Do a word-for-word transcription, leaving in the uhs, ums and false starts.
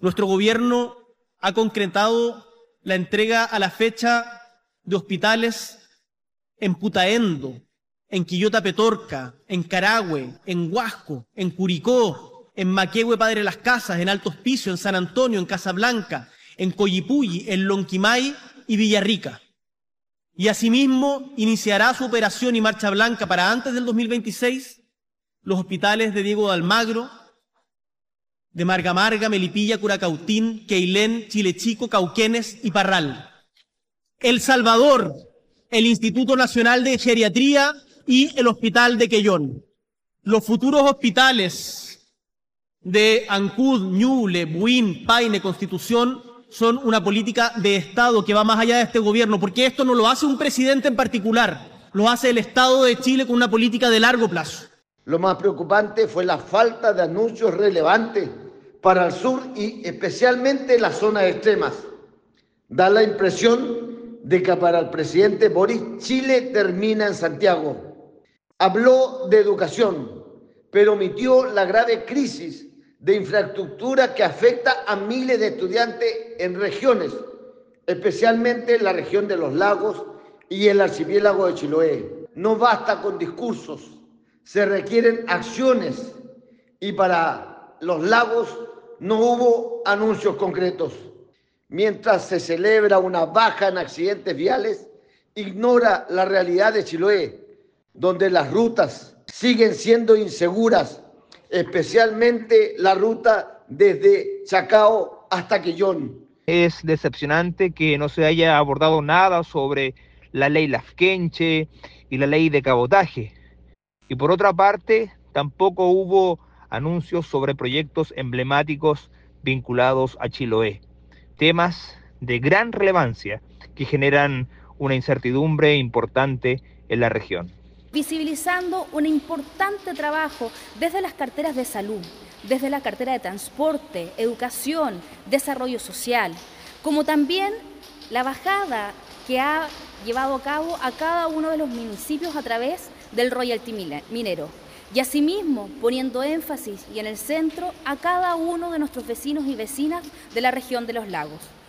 Nuestro gobierno ha concretado la entrega a la fecha de hospitales en Putaendo, en Quillota Petorca, en Carahue, en Huasco, en Curicó, en Maquehue Padre Las Casas, en Alto Hospicio, en San Antonio, en Casablanca, en Coyipulli, en Lonquimay y Villarrica. Y asimismo iniciará su operación y marcha blanca para antes del dos mil veintiséis los hospitales de Diego de Almagro, de Marga Marga, Melipilla, Curacautín, Queilén, Chile Chico, Cauquenes y Parral. El Salvador, el Instituto Nacional de Geriatría y el Hospital de Quellón. Los futuros hospitales de Ancud, Ñuble, Buin, Paine, Constitución son una política de Estado que va más allá de este gobierno, porque esto no lo hace un presidente en particular, lo hace el Estado de Chile con una política de largo plazo. Lo más preocupante fue la falta de anuncios relevantes para el sur y especialmente las zonas extremas. Da la impresión de que para el presidente Boric, Chile termina en Santiago. Habló de educación, pero omitió la grave crisis de infraestructura que afecta a miles de estudiantes en regiones, especialmente en la región de los lagos y el archipiélago de Chiloé. No basta con discursos, se requieren acciones y para los lagos no hubo anuncios concretos. Mientras se celebra una baja en accidentes viales, ignora la realidad de Chiloé, donde las rutas siguen siendo inseguras, especialmente la ruta desde Chacao hasta Quellón. Es decepcionante que no se haya abordado nada sobre la ley Lafkenche y la ley de cabotaje. Y por otra parte, tampoco hubo anuncios sobre proyectos emblemáticos vinculados a Chiloé. Temas de gran relevancia que generan una incertidumbre importante en la región. Visibilizando un importante trabajo desde las carteras de salud, desde la cartera de transporte, educación, desarrollo social, como también la bajada que ha llevado a cabo a cada uno de los municipios a través del royalty minero. Y asimismo poniendo énfasis y en el centro a cada uno de nuestros vecinos y vecinas de la región de los lagos.